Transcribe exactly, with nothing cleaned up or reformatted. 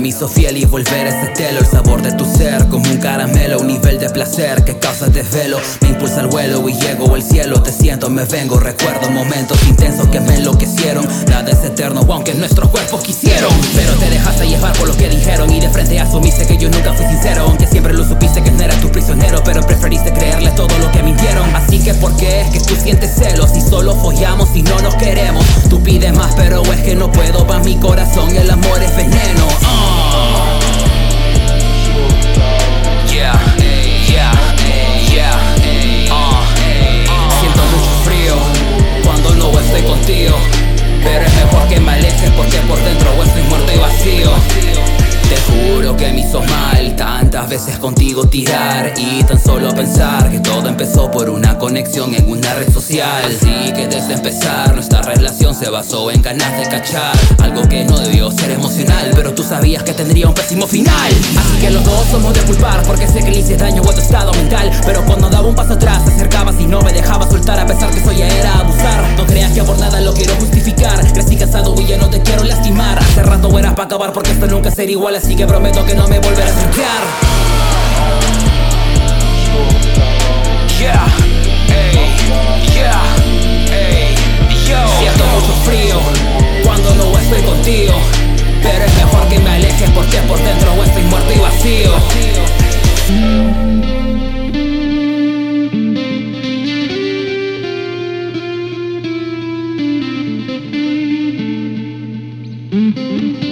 me hizo fiel y volver a ese telo. El sabor de tu ser como un caramelo, un nivel de placer que causa desvelo. Me impulsa al vuelo y llego al cielo. Te siento, me vengo, recuerdo momentos intensos que me enloquecieron. Nada es eterno, aunque nuestros cuerpos quisieron. Pero te dejaste llevar por lo que dijeron y de frente asumiste que yo nunca fui sincero. Aunque siempre lo supiste que no era tu prisionero, pero preferiste creerle todo lo que mintieron. Así que ¿por qué es que tú sientes celos y solo follamos y no nos queremos? Tú pides más pero es que no puedo, pa' mi corazón el amor es veneno. uh. Yeah, yeah, yeah, uh. Siento mucho frío cuando no estoy contigo, pero es mejor que me alejes porque por dentro estoy muerto y vacío. Te juro que me hizo mal tantas veces contigo tirar y tan solo pensar que todo empezó por una conexión en una red social. Así que desde empezar nuestra relación se basó en ganas de cachar algo que no debió ser emocional, pero tú sabías que tendría un pésimo final. Así que los dos somos de culpar porque sé que le hice daño a tu estado mental, pero cuando daba un paso atrás te acercabas y no me dejabas soltar a pesar que eso ya era abusar. No creas que por nada lo quiero justificar, crecí casado y ya no te quiero lastimar. Hace rato era pa' acabar porque esto nunca será igual, así que prometo que no me volveré a acercar. Yeah, ey, yeah, ey, yo. Siento mucho frío cuando no estoy contigo, pero es mejor que me alejes porque por dentro estoy muerto y vacío. Mm-hmm.